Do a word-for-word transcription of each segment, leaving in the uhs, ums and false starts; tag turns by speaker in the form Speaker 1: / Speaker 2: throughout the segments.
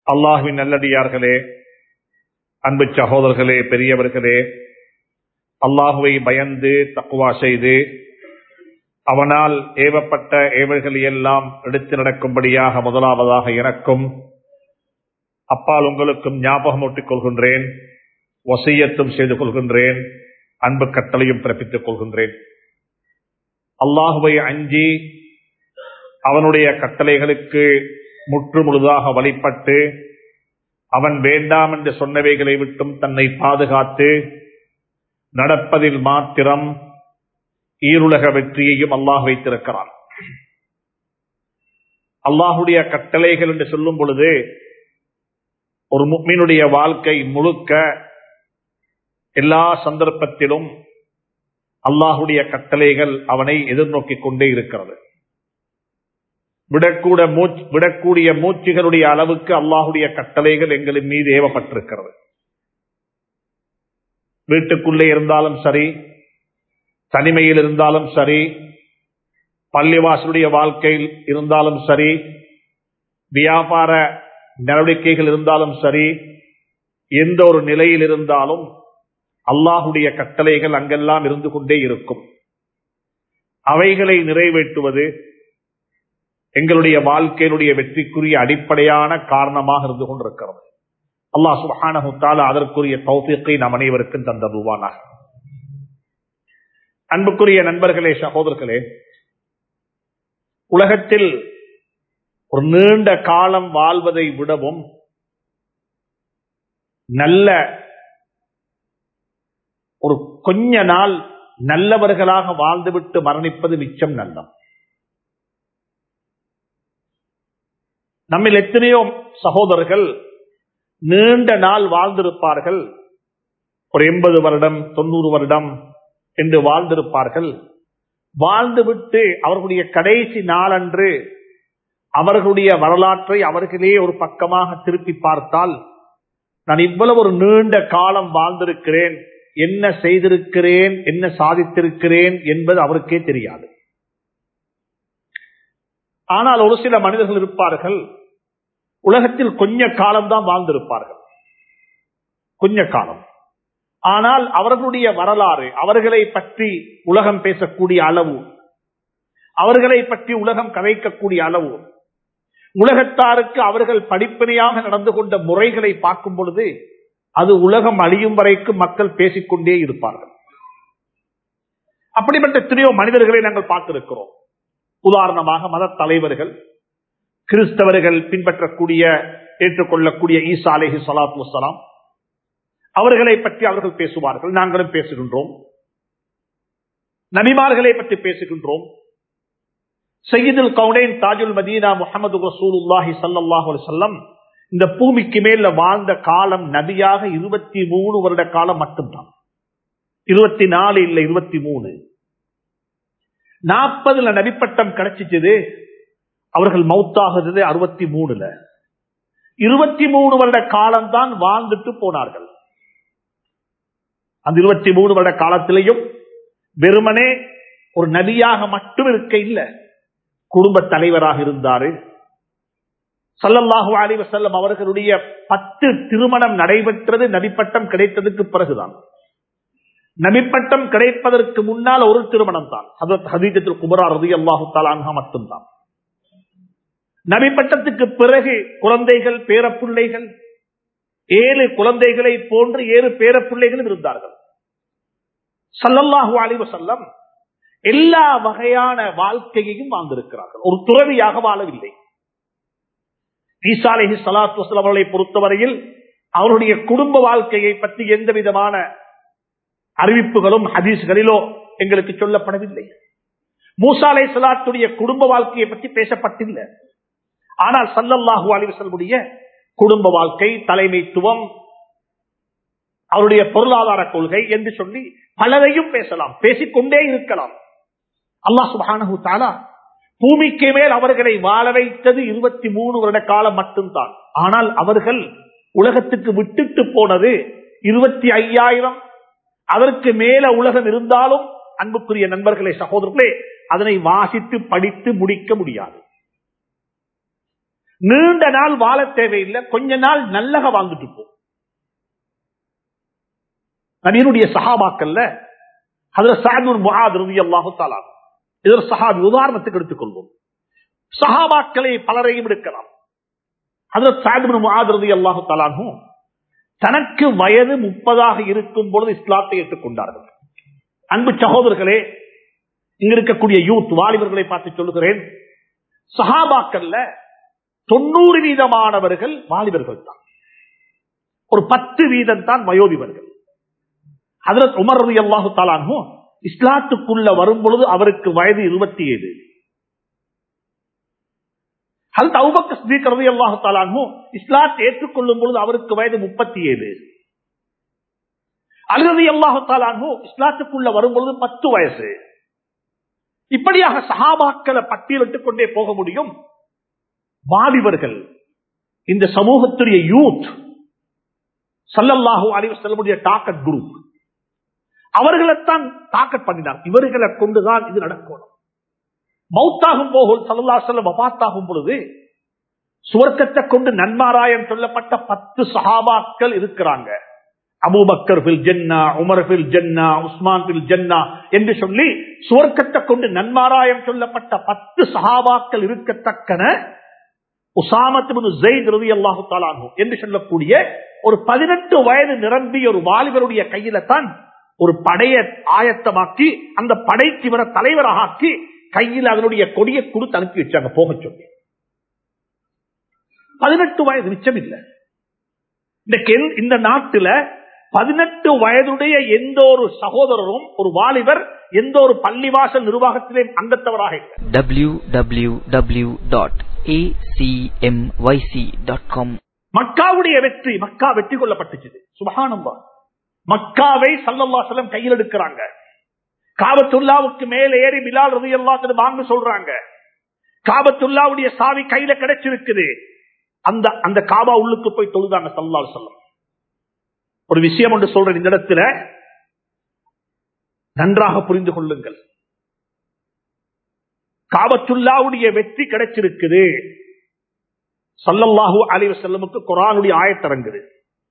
Speaker 1: அல்லாஹ்வின் நல்லடியார்களே, அன்பு சகோதரர்களே, பெரியவர்களே, அல்லாஹுவை பயந்து தக்வா செய்து அவனால் ஏவப்பட்ட ஏவல்களை எல்லாம் எடுத்து நடக்கும்படியாக முதலாவதாக எனக்கும் அப்பால் உங்களுக்கும் ஞாபகமூட்டிக் கொள்கின்றேன், வசியத்தும் செய்து கொள்கின்றேன், அன்பு கட்டளையும் பிறப்பித்துக் கொள்கின்றேன். அல்லாஹுவை அஞ்சி அவனுடைய கட்டளைகளுக்கு முற்று முழுதாக வழிபட்டு அவன் வேண்டாம் என்று சொன்னவைகளை விட்டும் தன்னை பாதுகாத்து நடப்பதில் மாத்திரம் ஈருலக வெற்றியையும் அல்லாஹ் வைத்திருக்கிறான். அல்லாஹுடைய கட்டளைகள் என்று சொல்லும் பொழுது ஒரு முஃமினுடைய வாழ்க்கை முழுக்க எல்லா சந்தர்ப்பத்திலும் அல்லாஹுடைய கட்டளைகள் அவனை எதிர்நோக்கிக் கொண்டே இருக்கிறது. விடக்கூட மூச்சு விடக்கூடிய மூச்சுகளுடைய அளவுக்கு அல்லாஹுடைய கட்டளைகள் எங்களின் மீது ஏவப்பட்டிருக்கிறது. வீட்டுக்குள்ளே இருந்தாலும் சரி, தனிமையில் இருந்தாலும் சரி, பள்ளிவாசலுடைய வாழ்க்கையில் இருந்தாலும் சரி, வியாபார நடவடிக்கைகள் இருந்தாலும் சரி, எந்த ஒரு நிலையில் இருந்தாலும் அல்லாஹுடைய கட்டளைகள் அங்கெல்லாம் இருந்து கொண்டே இருக்கும். அவைகளை நிறைவேற்றுவது எங்களுடைய வாழ்க்கையினுடைய வெற்றிக்குரிய அடிப்படையான காரணமாக இருந்து கொண்டிருக்கிறது. அல்லாஹ் சுப்ஹானஹு வ தஆலா அதற்குரிய தௌஃபீக்கை நம் அனைவருக்கும் தந்தருள்வானாக. அன்புக்குரிய நண்பர்களே, சகோதரர்களே, உலகத்தில் ஒரு நீண்ட காலம் வாழ்வதை விடவும் நல்ல ஒரு கொஞ்ச நாள் நல்லவர்களாக வாழ்ந்துவிட்டு மரணிப்பது மிச்சம் நல்லம். நம்மில் எத்தனையோ சகோதரர்கள் நீண்ட நாள் வாழ்ந்திருப்பார்கள், ஒரு எண்பது வருடம் தொண்ணூறு வருடம் என்று வாழ்ந்திருப்பார்கள். வாழ்ந்துவிட்டு அவர்களுடைய கடைசி நாளன்று அவர்களுடைய வரலாற்றை அவர்களே ஒரு பக்கமாக திருப்பி பார்த்தால், நான் இவ்வளவு ஒரு நீண்ட காலம் வாழ்ந்திருக்கிறேன், என்ன செய்திருக்கிறேன், என்ன சாதித்திருக்கிறேன் என்பது அவருக்கே தெரியாது. ஆனால் ஒரு சில மனிதர்கள் இருப்பார்கள், உலகத்தில் கொஞ்ச காலம்தான் வாழ்ந்திருப்பார்கள், கொஞ்ச காலம். ஆனால் அவர்களுடைய வரலாறு, அவர்களை பற்றி உலகம் பேசக்கூடிய அளவு, அவர்களை பற்றி உலகம் கதைக்கக்கூடிய அளவு, உலகத்தாருக்கு அவர்கள் படிப்பினையாக நடந்து கொண்ட முறைகளை பார்க்கும் பொழுது அது உலகம் அழியும் வரைக்கும் மக்கள் பேசிக்கொண்டே இருப்பார்கள். அப்படிப்பட்ட எத்தனையோ மனிதர்களை நாங்கள் பார்த்திருக்கிறோம். உதாரணமாக மத தலைவர்கள், கிறிஸ்தவர்கள் பின்பற்றக்கூடிய ஏற்றுக்கொள்ளக்கூடிய ஈசா அலைஹி ஸலாத்து வஸ்ஸலாம், அவர்களை பற்றி அவர்கள் பேசுவார்கள், நாங்களும் பேசுகின்றோம். நபிமார்களை பற்றி பேசுகின்றோம். சையதுல் கௌனைன் தாஜுல் மதீனா முஹம்மது ரசூலுல்லாஹி ஸல்லல்லாஹு அலைஹி வஸல்லம் இந்த பூமிக்கு மேல வாழ்ந்த காலம் நபியாக இருபத்தி மூணு வருட காலம் மட்டும்தான். இருபத்தி நாலு இல்லை, இருபத்தி மூணு. நாற்பதுல நபிப்பட்டம் கிடைச்சிச்சது, அவர்கள் மௌத்தாகுது அறுபத்தி மூணுல. இருபத்தி மூணு வருட காலம்தான் வாழ்ந்துட்டு போனார்கள். அந்த இருபத்தி மூணு வருட காலத்திலையும் வெறுமனே ஒரு நபியாக மட்டும் இருக்க இல்லை, குடும்ப தலைவராக இருந்தாரு. ஸல்லல்லாஹு அலைஹி வஸல்லம் அவர்களுடைய பத்து திருமணம் நடைபெற்றது நபிப்பட்டம் கிடைத்ததுக்கு பிறகுதான். நபிப்பட்டம் கிடைப்பதற்கு முன்னால் ஒரு திருமணம் தான், ஹஜ்ரத் ஹதீஜத்துல் குப்ரா ரலியல்லாஹு தஆலா அன்ஹா மட்டும்தான். நபிப்பட்டத்துக்கு பிறகு குழந்தைகள், பேரப்பிள்ளைகள், ஏழு குழந்தைகளை போன்று ஏழு பேரப்பிள்ளைகளும் இருந்தார்கள். ஸல்லல்லாஹு அலைஹி வஸல்லம் எல்லா வகையான வாழ்க்கையையும் வாழ்ந்திருக்கிறார்கள், ஒரு துறவியாக வாழவில்லை. ஈசா அலைஹி ஸலாத்து வஸ்ஸலாம் அவர்களை பொறுத்தவரையில் அவருடைய குடும்ப வாழ்க்கையை பற்றி எந்த விதமான அறிவிப்புகளும் ஹதீஸ்களிலோ எங்களுக்கு சொல்லப்படவில்லை. மூசா அலைஹிஸ்ஸலாத்துடைய குடும்ப வாழ்க்கையை பற்றி பேசப்பட்டில்லை. ஆனால் ஸல்லல்லாஹு அலைஹி வஸல்லம் குடும்ப வாழ்க்கை, தலைமைத்துவம், அவருடைய பொருளாதார கொள்கை என்று சொல்லி பலரையும் பேசலாம், பேசிக்கொண்டே இருக்கலாம். அல்லாஹ் சுப்ஹானஹு வ தஆலா பூமிக்கு மேல் அவர்களை வாழ வைத்தது இருபத்தி மூணு வருட காலம் மட்டும்தான். ஆனால் அவர்கள் உலகத்துக்கு விட்டுட்டு போனது இருபத்தி ஐயாயிரம், அதற்கு மேல உலகம் இருந்தாலும் அன்புக்குரிய நண்பர்களே, சகோதரர்களே, அதனை வாசித்து படித்து முடிக்க முடியாது. நீண்ட நாள் வாழ தேவையில்லை, கொஞ்ச நாள் நல்லக வாழ்ந்துட்டு போ. நபியினுடைய சஹாபாக்கள்ல ஹஜ்ரத் சஅத் பின் முஆத் ரலியல்லாஹு தஆலா, இது ஒரு சஹாபி, உதாரணத்துக்கு எடுத்துக்கொள்வோம். சஹாபாக்களை பலரையும் எடுக்கலாம். ஹஜ்ரத் சஅத் பின் முஆத் ரலியல்லாஹு தஆலா தனக்கு வயது முப்பதாக இருக்கும் பொழுது இஸ்லாத்தை ஏற்றுக்கொண்டார்கள். அன்பு சகோதரர்களே, இங்க இருக்கக்கூடிய யூத் வாலிபர்களை பார்த்து சொல்லுகிறேன், சஹாபாக்கள்ல தொண்ணூறு வீதமானவர்கள் வாலிபர்கள் தான், ஒரு பத்து வீதம் தான் வயோதிபர்கள். ஹஜ்ரத் உமர் ரலியல்லாஹு தஆலா அன்ஹு இஸ்லாத்துக்குள்ள வரும் பொழுது அவருக்கு வயது இருபத்தி ஏழு. ஹஜ்ரத் அபூபக்கர் சித்திக் ரலியல்லாஹு தஆலா அன்ஹு இஸ்லாத்தை ஏற்றுக்கொள்ளும் பொழுது அவருக்கு வயது முப்பத்தி ஏழு. அலி ரலியல்லாஹு தஆலா அன்ஹு இஸ்லாத்துக்குள்ள வரும் பொழுது பத்து வயசு. இப்படியாக சஹாபாக்களை பட்டியலிட்டுக் கொண்டே போக முடியும். வாலிபர்கள், இந்த சமூகத்துடைய யூத், ஸல்லல்லாஹு அலைஹி வஸல்லம் டாக்கட் குரூப், அவர்களைத்தான் டாக்கட் பண்ணினார். இவர்களை கொண்டுதான் இது நடக்கணும். மௌத்தாகும் போகுல் ஸல்லல்லாஹு அலைஹி வஸல்லம் வஃபாத்தாகும் பொழுது சுவர்க்கத்தை கொண்டு நன்மாராயம் சொல்லப்பட்ட பத்து சஹாபாக்கள் இருக்கிறாங்க. அபூபக்கர் ஃபில் ஜன்னா, உமர் ஃபில் ஜன்னா, உஸ்மான் ஃபில் ஜன்னா என்று சொல்லி சுவர்க்கத்தை கொண்டு நன்மாராயம் சொல்லப்பட்ட பத்து சஹாபாக்கள் இருக்கத்தக்கன உஸாமத் இப்னு ஸைத் ரலியல்லாஹு தஆலா அன்ஹு என்று சொல்லக்கூடிய ஒரு பதினெட்டு வயது நிரம்பிய ஒரு வாலிபருடைய கையில தான் ஒரு படையை ஆயத்தமாக்கி அந்த படைக்கு இவர தலைவராக ஆக்கி கையில் அதனுடைய கொடியை கொடுத்து அனுப்பி வச்சாங்க போக சொல்லி. பதினெட்டு வயது மிச்சம் இல்லை. இந்த நாட்டுல பதினெட்டு வயதுடைய எந்த ஒரு சகோதரரும், ஒரு வாலிபர் எந்த ஒரு பள்ளிவாசல் நிர்வாகத்திலே அங்கத்தவராக இல்லை.
Speaker 2: W W W dot A C M Y C dot com.
Speaker 1: மக்காவுடைய வெற்றி, மக்கா வெற்றி கொள்ளப்பட்டுச்சு. சுப்ஹானல்லாஹ். மக்காவை ஸல்லல்லாஹு அலைஹி வஸல்லம் கையில் எடுக்கிறாங்க. காபத்துல்லாவுக்கு மேல ஏறி பிலால் ரலியல்லாஹு அன்ஹு வாங்க சொல்றாங்க. காபத்துல்லாவுடைய சாவி கையில கிடைச்சிருக்குது. அந்த அந்த காபா உள்ளுக்கு போய் தொழுதாங்க ஸல்லல்லாஹு அலைஹி வஸல்லம். ஒரு விஷயம் ஒன்று சொல்றேன் இந்த இடத்துல, நன்றாக புரிந்து கொள்ளுங்கள். காபத்துல்லாவுடைய வெற்றி கிடைச்சிருக்குது. ஸல்லல்லாஹு அலைஹி வஸல்லமுக்கு குர்ஆனுடைய ஆயத் இறங்குது.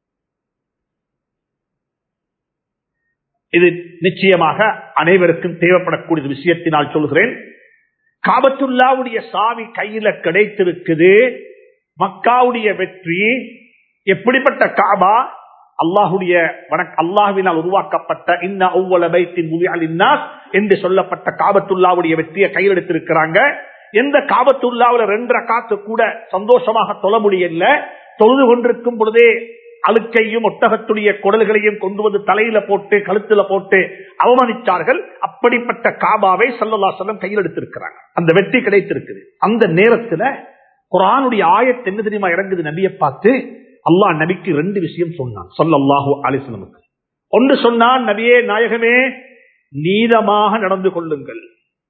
Speaker 1: இது நிச்சயமாக அனைவருக்கும் தேவைப்படக்கூடிய விஷயத்தினால் சொல்கிறேன். காபத்துல்லாவுடைய சாவி கையில கிடைத்திருக்குது. மக்காவுடைய வெற்றி எப்படிப்பட்ட காபா? அல்லாஹுடைய அல்லாஹ்வினால் உருவாக்கப்பட்ட இன்ன அவ்வல பைத்தின் முதிஅ லின்னாஸ் என்று சொல்லப்பட்ட காபத்துல்லாவுடைய வெற்றியை கையில் எடுத்திருக்கிறாங்க. எந்த காபத்துல்லாவுல ரெண்டு ரக்காத்து கூட சந்தோஷமாக தொழ முடியல. தொழுது கொண்டிருக்கும் பொழுதே அழுக்கையும் ஒட்டகத்துடைய குடல்களையும் கொண்டு வந்து தலையில போட்டு கழுத்துல போட்டு அவமானித்தார்கள். அப்படிப்பட்ட காபாவை ஸல்லல்லாஹு அலைஹி வஸல்லம் கையில் எடுத்திருக்கிறாங்க. அந்த வெற்றி கிடைத்திருக்குது. அந்த நேரத்துல குர்ஆனுடைய ஆயத் என்ன தெரியுமா இறங்குது? நபியை பார்த்து அல்லாஹ் நபிக்கு ரெண்டு விஷயம் சொன்னான் ஸல்லல்லாஹு அலைஹி வஸல்லம். ஒன்று சொன்னான், நபியே நாயகமே, நீதமாக நடந்து கொள்ளுங்கள்,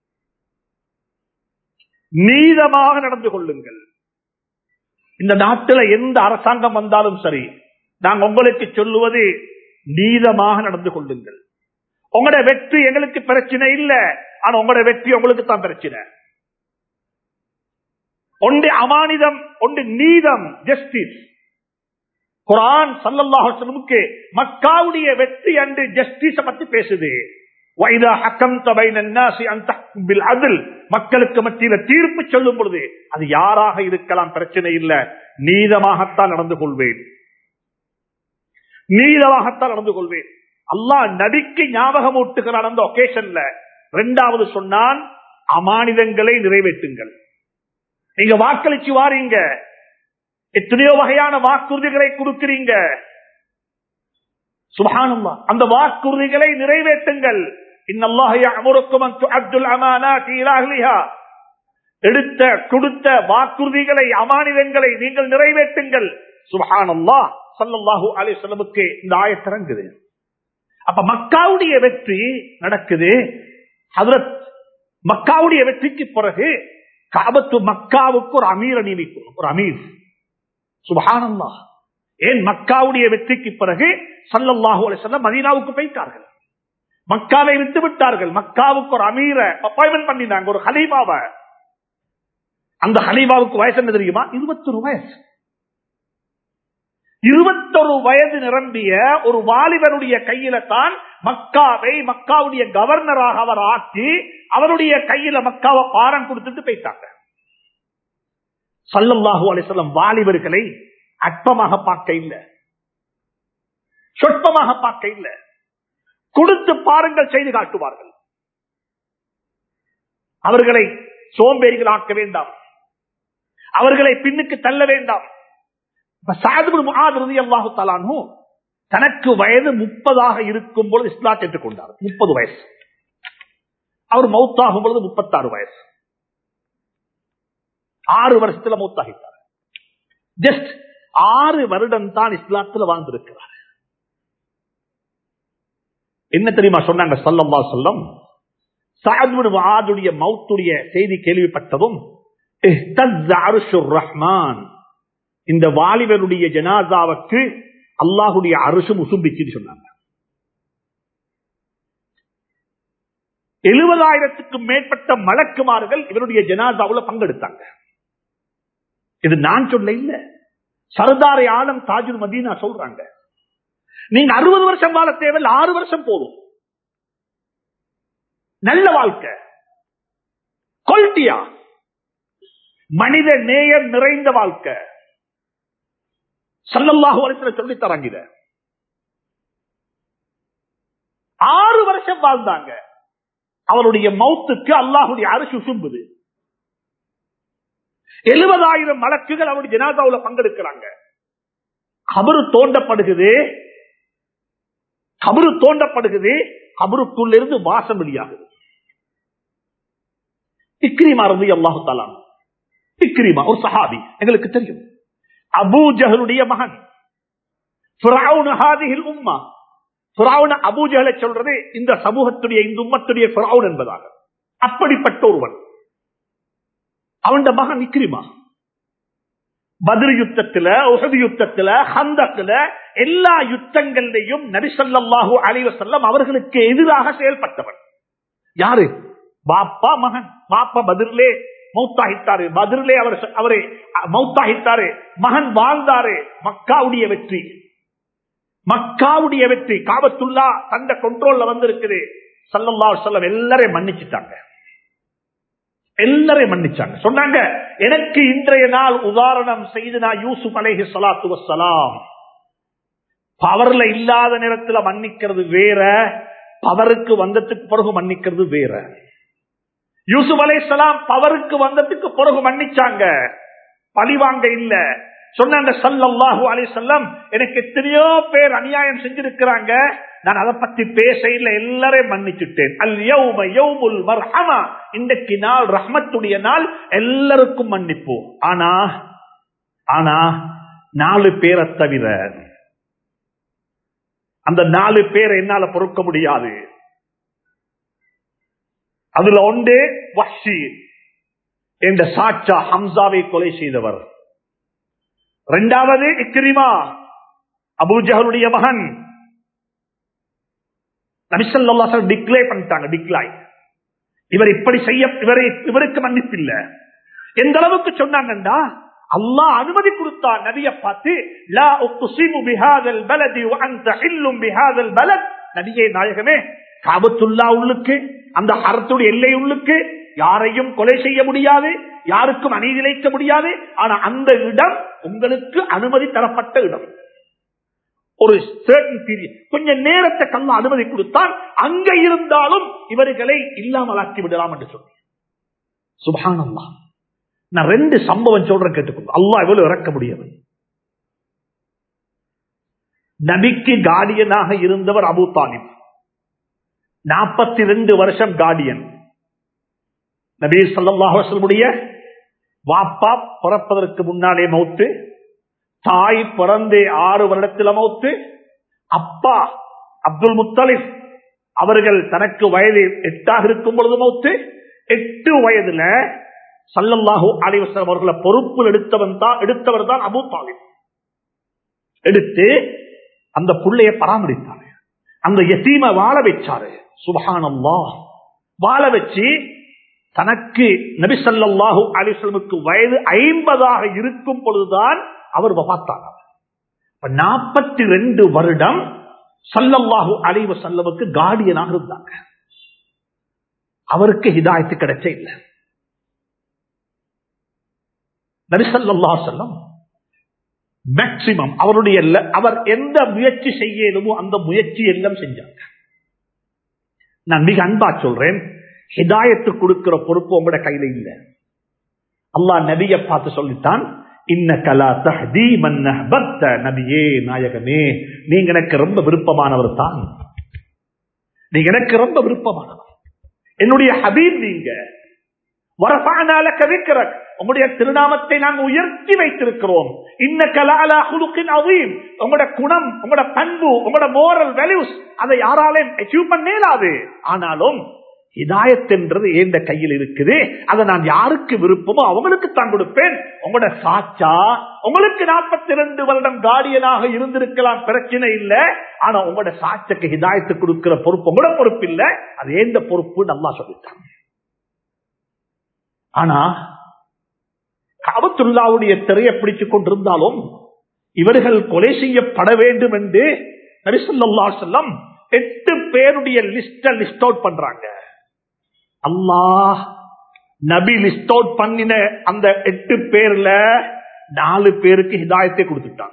Speaker 1: நீதமாக நடந்து கொள்ளுங்கள். இந்த நாட்டில் எந்த அரசாங்கம் வந்தாலும் சரி, நாங்கள் உங்களுக்கு சொல்லுவது நீதமாக நடந்து கொள்ளுங்கள். உங்களோட வெற்றி எங்களுக்கு பிரச்சனை இல்லை, ஆனா உங்களோட வெற்றி உங்களுக்கு தான் பிரச்சனை. ஒன்று அமானிதம், ஒன்று நீதம், ஜஸ்டிஸ். குர்ஆன் ஸல்லல்லாஹு அலைஹி வஸல்லம் மக்காவுடைய வெற்றி அன்று ஜஸ்டிஸ் பத்தி பேசுது. வைதா ஹக்கம்த பைனன் நாஸி அன் தஹ்கும் பில் அத்ல், மக்களுக்கு மத்தியில தீர்ப்பு சொல்லும் பொழுது அது யாராக இருக்கலாம், பிரச்சனை இல்லை, நீதமாகத்தான் நடந்து கொள்வேன், நீதமாகத்தான் நடந்து கொள்வேன். அல்லாஹ் நபிக்கு ஞாபகம் ஊட்டுகிறான் அந்த ஒகேஷன்ல. இரண்டாவது சொன்னான், அமானிதங்களை நிறைவேற்றுங்கள். நீங்க வாக்களிச்சு வாரீங்க, எத்தனையோ வகையான வாக்குறுதிகளை கொடுக்கிறீங்க. சுப்ஹானல்லாஹ், அந்த வாக்குறுதிகளை நிறைவேற்றுங்கள். இன்னல்லாஹ யஅமுருக்கும் அன் துஅத்துல் அமானாத்தி இலா அஹ்லிஹா, எடுத்த கொடுத்த வாக்குறுதிகளை, அமானிதங்களை நீங்கள் நிறைவேற்றுங்கள். சுப்ஹானல்லாஹ். ஸல்லல்லாஹு அலைஹி வஸல்லமுக்கு இந்த ஆயத் இறங்குது. அப்ப மக்காவுடைய வெற்றி நடக்குது. ஹஜ்ரத் மக்காவுடைய வெற்றிக்கு பிறகு காபத்து மக்காவுக்கு ஒரு அமீரை நியமிக்கும், ஒரு அமீர். சுப்ஹானல்லாஹ். ஏன் மக்காவுடைய வெற்றிக்கு பிறகு ஸல்லல்லாஹு அலைஹி வஸல்லம் மதீனாவுக்கு போய்ட்டார்கள், மக்காவை விட்டு விட்டார்கள். மக்காவுக்கு ஒரு அமீரை அப்பாயின்மென்ட் பண்ணினாங்க, ஒரு ஹலீஃபாவை. அந்த ஹலீஃபாவுக்கு வயசு என்ன தெரியுமா? இருபத்தொரு வயசு. இருபத்தொரு வயது நிரம்பிய ஒரு வாலிபனுடைய கையில தான் மக்காவை மக்காவுடைய கவர்னராக அவர் ஆக்கி அவருடைய கையில மக்காவை பாரம் கொடுத்துட்டு போயிட்டாங்க. ஸல்லல்லாஹு அலைஹி வஸல்லம் வாலிபர்களை அற்பமாக பார்க்க இல்ல, சொற்பமாக பார்க்க இல்ல, கொடுத்து பாருங்கள் செய்து காட்டுவார்கள். அவர்களை சோம்பேறிகள் ஆக்க வேண்டாம், அவர்களை பின்னுக்கு தள்ள வேண்டாம். தனக்கு வயது முப்பதாக இருக்கும் பொழுது இஸ்லாத்தை ஏற்றுக்கொண்டார். முப்பது வயசு. அவர் மௌத்தாகும் பொழுது முப்பத்தாறு வயசு. ஆறு வருஷத்துல மௌத்தாகிட்டார். ஜஸ்ட் ஆறு வருடம் தான் இஸ்லாத்துல வாழ்ந்திருக்கிறார். என்ன தெரியுமா சொன்னாங்க ஸல்லல்லாஹு அலைஹி வஸல்லம்? சஅத் பின் முஆதுடைய மௌத்துடைய செய்தி கேள்விப்பட்டதும் இஹ்தஸ்ஸ அர்ஷுர் ரஹ்மான், இந்த வாலிபருடைய ஜனாசாவுக்கு அல்லாஹுடைய அர்ஷும் உசும்பிச்சுன்னு சொன்னாங்க. எழுபதாயிரத்துக்கும் மேற்பட்ட மலக்குமார்கள் இவருடைய ஜனாசாவுல பங்கெடுத்தாங்க. இது நான் சொல்ல இல்ல, சர்தார் ஆலம் தாஜுல் மதீனா சொல்றாங்க. நீங்க அறுபது வருஷம் வாழ தேவையில்லை, ஆறு வருஷம் போதும். நல்ல வாழ்க்கை, குவாலிட்டியா, மனித நேயம் நிறைந்த வாழ்க்கை. ஸல்லல்லாஹு அலைஹி வஸல்லம் சொல்லி தராங்க. இத ஆறு வருஷம் வாழ்ந்தாங்க. அவருடைய மௌத்துக்கு அல்லாஹுடைய அர்ஷ் உசும்புது. எழுபதாயிரம் மலக்குகள் அவருடைய ஜனாசாவுல பங்கெடுக்கிறாங்க. கபரு தோண்டப்படுகிறது, கபரு தோண்டப்படுகிறது, கபருக்குள்ள இருந்து வாசம் வெளியாகுது. இக்ரிமா ரலியல்லாஹு தஆலா, இக்ரிமா ஒரு சஹாபி, எங்களுக்கு தெரியும். அபூ ஜஹலுடைய மகன், ஃபிரௌன் ஹாதிஹில் உம்மா. ஃபிரௌன் அபூ ஜஹலை சொல்றது இந்த சமூகத்துடைய, இந்த உம்மத்துடைய ஃபிரௌன் என்பதாக. அப்படிப்பட்ட ஒருவன், அவன் மகன் இக்ரிமா. பத்ர் யுத்தத்துல, உஹது யுத்தத்துல, ஹந்தக்ல, எல்லா யுத்தங்களிலையும் நபி ஸல்லல்லாஹு அலைஹி வஸல்லம் அவர்களுக்கு எதிராக செயல்பட்டவன். யாரு? பாப்பா மகன். பாப்பா பத்ரிலே மௌத்தாகித்தாரு, பத்ரிலே அவர் அவரை மௌத்தாகித்தாரு. மகன் வாழ்ந்தாரு. மக்காவுடைய வெற்றி, மக்காவுடைய வெற்றி, காபத்துல்லா தந்த கண்ட்ரோல்ல வந்திருக்குது. ஸல்லல்லாஹு அலைஹி வஸல்லம் எல்லாரையும் மன்னிச்சிட்டாங்க, எல்லாரையும் மன்னிச்சாங்க. சொன்னாங்க, எனக்கு இன்றைய நாள் உதாரணம் செய்தனா யூசுப் அலைஹி ஸலாத்து வஸ்ஸலாம். பவர்ல இல்லாத நேரத்தில் மன்னிக்கிறது வேற, பவருக்கு வந்ததுக்கு பிறகு மன்னிக்கிறது வேற. யூசுப் அலைஹிஸ்ஸலாம் பவருக்கு வந்ததுக்கு பிறகு மன்னிச்சாங்க, பழிவாங்க இல்ல. சொன்னாங்க ஸல்லல்லாஹு அலைஹி வஸல்லம், எனக்கு எத்தனையோ பேர் அநியாயம் செஞ்சிருக்கிறாங்க, நான் அதை பத்தி பேச இல்ல, எல்லாரையும் மன்னிச்சுட்டேன். அல் யௌம யௌமுல் மர்ஹமா, இன்றைக்கு நாள் ரஹ்மத்துடைய நாள், எல்லாருக்கும் மன்னிப்பு. ஆனா ஆனா நாலு பேரை தவிர, அந்த நாலு பேரை என்னால பொறுக்க முடியாது. அதுல ஒன்று வஹ்ஷி என்ற சாட்சா ஹம்சாவை கொலை செய்தவர். இரண்டாவது இக்ரிமா, அபூ ஜஹலுடைய மகன். நபி ஸல்லல்லாஹு அலைஹி வஸல்லம் டிக்ளேர் பண்ணிட்டாங்க, டிக்ளைன். இவர் இப்படி செய்ய, இவரை இவருக்கு மன்னிப்பில்லை. எந்த அளவுக்கு சொன்னாங்கண்டா, அல்லாஹ் அனுமதி கொடுத்தார் நபியை பார்த்து, லா உக்ஸிமு பிஹாதல் பலதி வ அன்த ஹில்லும் பிஹாதல் பலத். நபியே நாயகமே, காபத்துல்லா உள்ளுக்கு, அந்த ஹரத்துடைய எல்லை உள்ளுக்கு யாரையும் கொலை செய்ய முடியாது, யாருக்கும் அநீதி இழைக்க முடியாது. ஆனா அந்த இடம் உங்களுக்கு அனுமதி தரப்பட்ட இடம். ஒரு certain period, கொஞ்ச நேரத்தை கல்ல அனுமதி கொடுத்தால் அங்க இருந்தாலும் இவர்களை இல்லாமலாக்கி விடலாம் என்று சொல்லி. சுப்ஹானல்லாஹ். நான் ரெண்டு சம்பவம் சொல்றேன், கேட்டுக்கொண்டு. அல்லாஹ் எவ்வளவு இறக்க முடியாது. நபிக்கு கார்டியனாக இருந்தவர் அபூ தாலிப், நாற்பத்தி ரெண்டு வருஷம் கார்டியன். நபி ஸல்லல்லாஹு அலைஹி வஸல்லம் வாப்பா பிறப்பதற்கு முன்னாலே மௌத்து, தாய் பிறந்தே ஆறு வருடத்தில் மௌத்து, அப்பா அப்துல் முத்தலிப் அவர்கள் தனக்கு வயது எட்டாக இருக்கும் பொழுது மௌத்து. எட்டு வயதுல ஸல்லல்லாஹு அலைஹி வஸல்லம் அவர்களை பொறுப்பில் எடுத்தவன் தான் எடுத்தவர் தான் அபூ தாலிப். எடுத்து அந்த புள்ளைய பராமரித்தாரு, அந்த யதீமை வாழ வச்சாரு. சுப்ஹானல்லாஹ். வாழ வச்சு தனக்கு நபி ஸல்லல்லாஹு அலைஹி வஸல்லமுக்கு வயது ஐம்பதாக இருக்கும் பொழுதுதான் அவர் வஃபாத்தானார். நாற்பத்தி ரெண்டு வருடம் ஸல்லல்லாஹு அலைஹி வஸல்லமுக்கு கார்டியனாக இருந்தாங்க. அவருக்கு ஹிதாயத்து கிடைச்ச இல்லை. நபி ஸல்லல்லாஹு அலைஹி வஸல்லம் மேக்சிமம் அவருடைய அவர் எந்த முயற்சி செய்யணுமோ அந்த முயற்சி எல்லாம் செஞ்சாங்க. நான் மிக அன்பா சொல்றேன், ஹிதாயத்து கொடுக்கிற பொறுப்பு உங்களோட கையில இல்ல. அல்லாஹ் நபியை பார்த்து சொல்லித்தான், இன்னக லா தஹ்தி மன் அஹ்பப்த, நபியே நாயகமே நீங்க எனக்கு ரொம்ப விருப்பமானவர் தான், நீங்க எனக்கு ரொம்ப விருப்பமானவர், என்னுடைய ஹபீப் நீங்க. வரஃபஅனா லக ذிக்ரக், உங்களுடைய திருநாமத்தை நாங்கள் உயர்த்தி வைத்திருக்கிறோம். இன்னக லஅலா குலுகின் அதீம், உங்களோட குணம், உங்களோட பண்பு, உங்களோட மோரல் வேல்யூஸ் அதை யாராலையும் அச்சீவ் பண்ணேலாது. ஆனாலும் ஹிதாயத் என்றது எந்த கையில் இருக்குது, அதை நான் யாருக்கு விருப்பமோ அவங்களுக்கு தான் கொடுப்பேன். உங்களோட சாச்சா உங்களுக்கு நாற்பத்தி ரெண்டு வருடம் கார்டியனாக இருந்திருக்கலாம், பிரச்சனை இல்லை. ஆனா உங்களோட சாட்சக்கு ஹிதாயத்து கொடுக்கிற பொறுப்பு உங்களோட பொறுப்பு இல்லை, அது எந்த பொறுப்பு நல்லா சொல்லிட்டாங்க. ஆனா காபத்துல்லாவுடைய திரையை பிடித்துக் கொண்டிருந்தாலும் இவர்கள் கொலை செய்யப்பட வேண்டும் என்று நபி ஸல்லல்லாஹு அலைஹி வஸல்லம் எட்டு பேருடைய லிஸ்ட லிஸ்ட் அவுட் பண்றாங்க. அல்லாஹ் நபி லிஸ்ட் அவுட் பண்ணின அந்த எட்டு பேர்ல நாலு பேருக்கு ஹிதாயத்தை கொடுத்துட்டாங்க.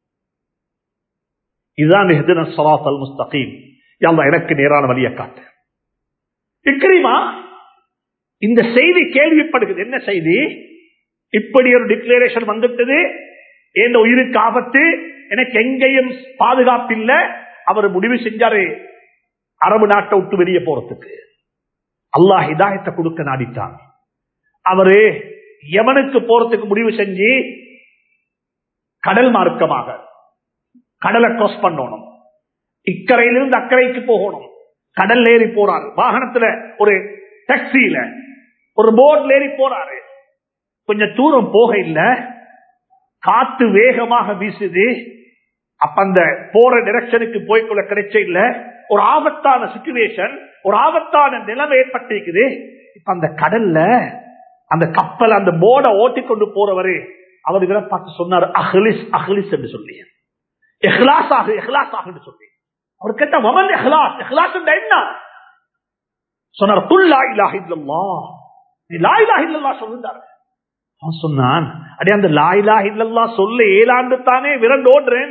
Speaker 1: இதுதான் இஹ்தினஸ் ஸிராத்தல் முஸ்தகீம், யா அல்லாஹ் எனக்கு நேரான வழியை காட்டு. இக்ரிமா இந்த செய்தி கேள்விப்படுகிறது. என்ன செய்தி? இப்படி ஒரு டிக்ளரேஷன் வந்துட்டது, என் உயிருக்கு ஆபத்து, எனக்கு எங்கேயும் பாதுகாப்பு இல்லை. அவர் முடிவு செஞ்சாரு அரபு நாட்டை விட்டு வெளியே போறதுக்கு. அல்லாஹ் ஹிதாயத்தை கொடுக்க நாடித்தான். அவரு யமனுக்கு போறதுக்கு முடிவு செஞ்சு கடல் மார்க்கமாக கடலை கிராஸ் பண்ணணும், இக்கரையிலிருந்து அக்கறைக்கு போகணும். கடல் ஏறி போறாரு, வாகனத்துல ஒரு டாக்ஸியில ஒரு போர்ட்ல ஏறி போறாரு. கொஞ்சம் தூரம் போக இல்ல, காத்து வேகமாக வீசுது. அப்ப அந்த போற டிரெக்ஷனுக்கு போய்கொள்ள கிடைச்ச இல்ல, ஒரு ஆபத்தான சிச்சுவேஷன், ஒரு ஆபத்தான நிலைமை ஏற்பட்டிருக்குது. இப்ப அந்த கடல்ல அந்த கப்பல் அந்த போர்டை ஓட்டி கொண்டு போறவரு அவர் இவரை பார்த்து சொன்னார், அஹ்லிஸ் அஹ்லிஸ் என்று சொல்லி, இஹ்லாஸ் ஆகு இஹ்லாஸ் ஆகுன்னு சொல்லி. அவர் கேட்ட வமன் இஹ்லாஸ், இஹ்லாஸ் என்ன சொன்னார்? குல் லா இலாஹ இல்லல்லாஹ், நீ லா இலாஹ இல்லல்லாஹ் சொல்லுறாரு. அவன் சொன்னான், அடே அந்த லா இலாஹ இல்லல்லாஹ் சொல்ல ஏழாண்டு தானே விரண்டு ஓடுறேன்,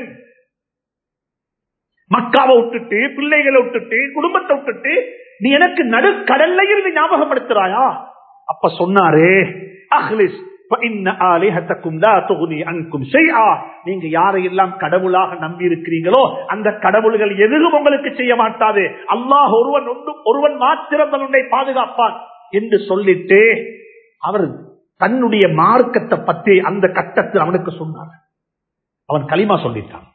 Speaker 1: மக்காவை விட்டுட்டு பிள்ளைகளை விட்டுட்டு குடும்பத்தை விட்டுட்டு நீ எனக்கு நடுக்கடல்ல இருந்து ஞாபகப்படுத்துறாயா? அப்ப சொன்னாரு, அஹ்லிஸ் நீங்க யாரையெல்லாம் கடவுளாக நம்பி இருக்கிறீங்களோ அந்த கடவுள்கள் எதுவும் உங்களுக்கு செய்ய மாட்டாது, அல்லாஹ் ஒருவன் ஒருவன் மாத்திரம் தன்னுடைய பாதுகாப்பான் என்று சொல்லிட்டு அவர் தன்னுடைய மார்க்கத்தை பற்றி அந்த கட்டத்தில் அவனுக்கு சொன்னார். அவன் கலிமா சொல்லிட்டான்.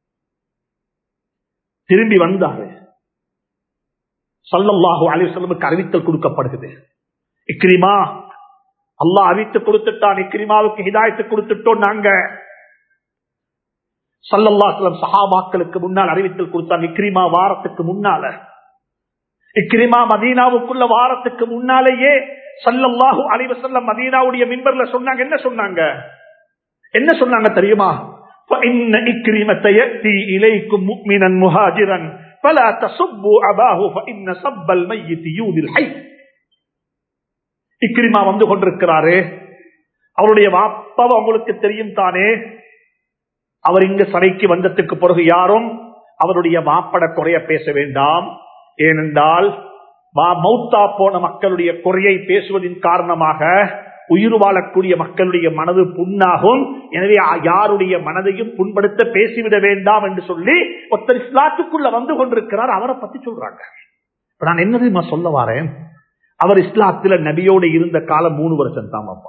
Speaker 1: திரும்பி வந்தாரு, ஸல்லல்லாஹு அலைஹி வஸல்லம் அறிவித்தல் கொடுக்கப்படுகிறது. இக்ரிமா அல்லாஹ் அறிவித்து கொடுத்துட்டான், இக்ரிமாவுக்கு ஹிதாயத்து கொடுத்துட்டோம் நாங்க. ஸல்லல்லாஹு அலைஹி வஸல்லம் சஹாபாக்களுக்கு முன்னால் அறிவித்தல் கொடுத்தாங்க. இக்ரிமா வாரத்துக்கு முன்னால, இக்ரிமா மதீனாவுக்குள்ள வாரத்துக்கு முன்னாலேயே ஸல்லல்லாஹு அலைஹி வஸல்லம் மதீனாவுடைய மிம்பர்ல சொன்னாங்க. என்ன சொன்னாங்க? என்ன சொன்னாங்க தெரியுமா? فإن إكرمة يأتي إليكم مؤمنا مهاجرا فلا تصبوا أباه فإن صب الميت يؤذي الحي. இக்ரிமா வந்து கொண்டிருக்கிறாரு, அவருடைய வாப்பாவை உங்களுக்கு தெரியும் தானே. அவர் இங்கு சரைக்கு வந்ததுக்கு பிறகு யாரும் அவருடைய வாப்பட குறைய பேச வேண்டாம். ஏனென்றால் மௌத்தா போன மக்களுடைய குறையை பேசுவதன் காரணமாக உயிர் வாழக்கூடிய மக்களுடைய மனது புண்ணாகும். எனவே யாருடைய மனதையும் புண்படுத்த பேசிவிட வேண்டாம் என்று சொல்லி ஒருத்தர் இஸ்லாத்துக்குள்ள வந்து கொண்டிருக்கிறார். அவரை பத்தி சொல்றாங்க. நான் என்ன சொல்ல வரேன், அவர் இஸ்லாத்துல நபியோடு இருந்த காலம் மூணு வருஷம் தாமப்பா.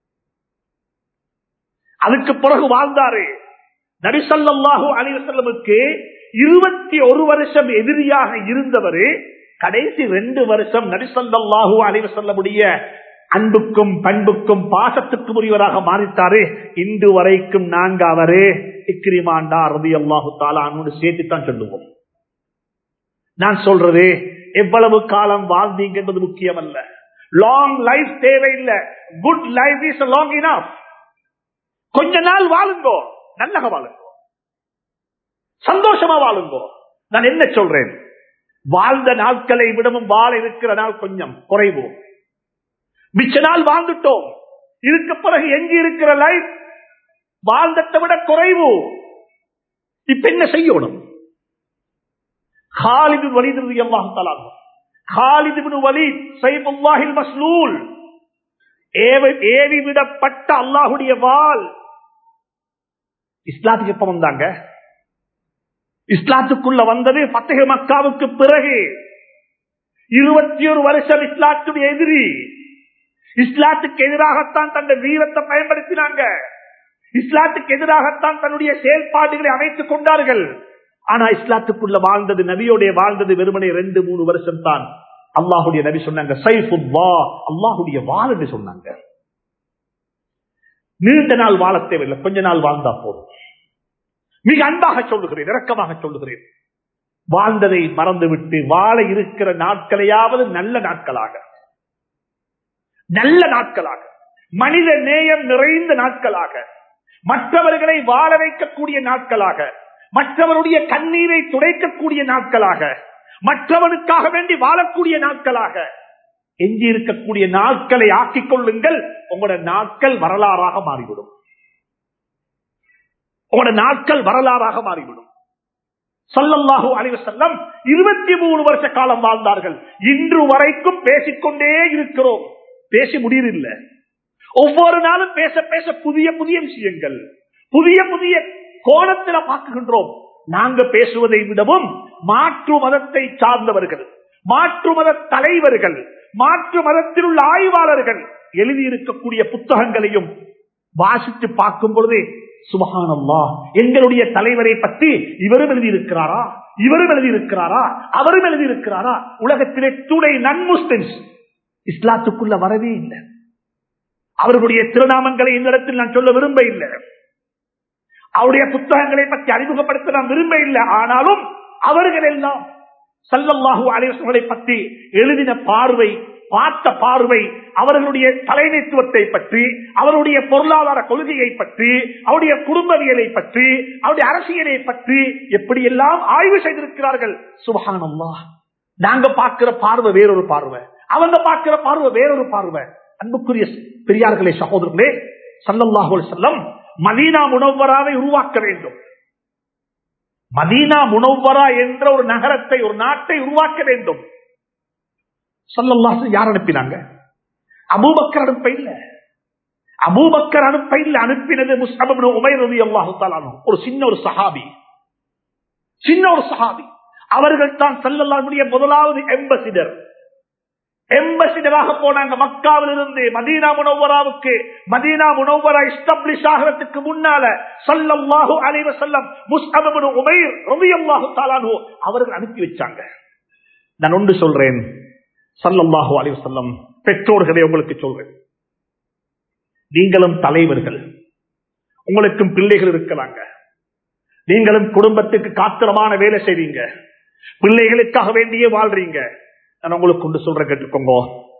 Speaker 1: அதுக்கு பிறகு வாழ்ந்தாரு. நபி ஸல்லல்லாஹு அலைஹி வஸல்லமுக்கு இருபத்தி ஒரு வருஷம் எதிரியாக இருந்தவர் கடைசி ரெண்டு வருஷம் நபி ஸல்லல்லாஹு அலைஹி வஸல்லமுடைய அன்புக்கும் பண்புக்கும் பாசத்துக்கும் உரியவராக மாறிட்டாரு. இன்று வரைக்கும் நாங்க அவரே இக்ரிமாண்டா ரலியல்லாஹு தஆலா அன்ஹு சேர்த்துத்தான் சொல்லுவோம். நான் சொல்றது எவ்வளவு காலம் வாழ்ந்தீங்க என்பது முக்கியம் அல்ல, லாங் லைஃப் தேவையில்லை, good life is long enough. கொஞ்ச நாள் வாழுங்கோ, நல்லக வாழுங்கோ, சந்தோஷமா வாழுங்கோ. நான் என்ன சொல்றேன், வாழ்ந்த நாட்களை விடவும் வாழ இருக்கிற நாள் கொஞ்சம் குறைவு. மிச்ச நாள் வாழ்ந்துட்டோம், இதுக்கு பிறகு எங்க இருக்கிற லைஃப் வாழ்ந்ததை விட குறைவு. இப்ப என்ன செய்யணும்? காலிது வலீத் ரலியல்லாஹு தஆலா அன்ஹு, காலித் இப்னு வலீத் ஸைஃபுல்லாஹில் மஸ்லூல், ஏவி விடப்பட்ட அல்லாஹ்வுடைய வாள். இஸ்லாத்துக்கு எப்ப வந்தாங்க? இஸ்லாத்துக்குள்ள வந்தது ஃபத்ஹ் மக்காவுக்கு பிறகு. இருபத்தி ஒரு வருஷம் இஸ்லாத்துடைய எதிரி. இஸ்லாத்துக்கு எதிராகத்தான் தன்னுடைய வீரத்தை பயன்படுத்தினாங்க, இஸ்லாத்துக்கு எதிராகத்தான் தன்னுடைய செயல்பாடுகளை அமைத்துக் கொண்டார்கள். ஆனா இஸ்லாத்துக்குள்ள வாழ்ந்தது, நபியோடைய வாழ்ந்தது வெறுமனே ரெண்டு மூணு வருஷம் தான். அல்லாஹுடைய நபி சொன்னாங்க ஸைஃபுல்லாஹ், அல்லாஹுடைய வாள் என்று சொன்னாங்க. நீண்ட நாள் வாழ தேவையில்லை, கொஞ்ச நாள் வாழ்ந்தா போதும். மிக அன்பாக சொல்லுகிறேன், இரக்கமாக சொல்லுகிறேன், வாழ்ந்ததை மறந்துவிட்டு வாழ இருக்கிற நாட்களையாவது நல்ல நாட்களாக, நல்ல நாட்களாக, மனித நேயம் நிறைந்த நாட்களாக, மற்றவர்களை வாழ வைக்கக்கூடிய நாட்களாக, மற்றவருடைய கண்ணீரை துடைக்கக்கூடிய நாட்களாக, மற்றவனுக்காக வேண்டி வாழக்கூடிய நாட்களாக எஞ்சி இருக்கக்கூடிய நாட்களை ஆக்கிக் கொள்ளுங்கள். உங்களோட நாட்கள் வரலாறாக மாறிவிடும், உங்களோட நாட்கள் வரலாறாக மாறிவிடும். ஸல்லல்லாஹு அலைஹி வஸல்லம் இருபத்தி மூணு வருஷ காலம் வாழ்ந்தார்கள். இன்று வரைக்கும் பேசிக்கொண்டே இருக்கிறோம், பேசி முடியவில்லை. ஒவ்வொரு நாளும் பேச பேச புதிய புதிய விஷயங்கள், புதிய புதிய கோணத்தில் பார்க்கின்றோம். நாங்க பேசுவதை விடவும் மாற்று மதத்தை சார்ந்தவர்கள், மாற்று மத தலைவர்கள், மாற்று மதத்தில் உள்ள ஆய்வாளர்கள் எழுதியிருக்கக்கூடிய புத்தகங்களையும் வாசித்து பார்க்கும் பொழுதே சுப்ஹானல்லாஹ், எங்களுடைய தலைவரை பற்றி இவரும் எழுதியிருக்கிறாரா, இவரும் எழுதியிருக்கிறாரா, அவரும் எழுதியிருக்கிறாரா. உலகத்திலே துணை நன் முஸ்லிம்ஸ் இஸ்லாத்துக்குள்ள வரவே இல்லை. அவர்களுடைய திருநாமங்களை இந்த இடத்தில் நான் சொல்ல விரும்ப இல்லை, அவருடைய புத்தகங்களை பற்றி அறிமுகப்படுத்த நான் விரும்ப இல்லை. ஆனாலும் அவர்கள் எல்லாம் ஸல்லல்லாஹு அலைஹி வஸல்லம் பற்றி எழுதின பார்வை, பார்த்த பார்வை, அவர்களுடைய தலைமைத்துவத்தை பற்றி, அவருடைய பொருளாதார கொள்கையை பற்றி, அவருடைய குடும்பவியலை பற்றி, அவருடைய அரசியலை பற்றி எப்படியெல்லாம் ஆய்வு செய்திருக்கிறார்கள். சுப்ஹானல்லாஹ். நாங்க பார்க்கிற பார்வை வேறொரு பார்வை, அவங்க பார்க்கிற பார்வை வேறொரு பார்வை. அன்புக்குரிய பெரியார்களே, சகோதரர்களே, ஸல்லல்லாஹு அலைஹி வஸல்லம் மதீனா முனவ்வராவை உருவாக்க வேண்டும். மதீனா முனவ்வரா என்ற ஒரு நகரத்தை, ஒரு நாட்டை உருவாக்க வேண்டும். ஸல்லல்லாஹு யார் அனுப்பினாங்க? அபூபக்கர் அனுப்ப இல்ல, அபூபக்கர் அனுப்ப இல்ல, அனுப்பினது முஸ்அப் இப்னு உமைர் ரலியல்லாஹு தஆலா அன்ஹு, ஒரு சின்ன ஒரு சஹாபி, சின்ன ஒரு சஹாபி. அவர்கள் தான் ஸல்லல்லாஹு அலைஹி வஸல்லம் முதலாவது எம்பசிடர், எம்பசிடராக போனாங்க மக்காவில் இருந்து மதீனா முனவ்வராவுக்கு. மதீனா முனவ்வரா எஸ்டாப்லிஷ் ஆகிறதுக்கு முன்னால ஸல்லல்லாஹு அலைஹி வஸல்லம் முஸ்அப் இப்னு உமைர் ரலியல்லாஹு தஆலா அன்ஹு அவர்கள் அனுப்பி வச்சாங்க. நான் ஒன்று சொல்றேன், ஸல்லல்லாஹு அலைஹி வஸல்லம் பெற்றோர்களை உங்களுக்கு சொல்றேன், நீங்களும் தலைவர்கள், உங்களுக்கும் பிள்ளைகள் இருக்கிறாங்க, நீங்களும் குடும்பத்துக்கு காத்திரமான வேலை செய்வீங்க, பிள்ளைகளுக்காக வேண்டியே வாழ்றீங்க. நான் உங்களுக்கு கொண்டு சொல்ற கேட்டுக்கோங்க,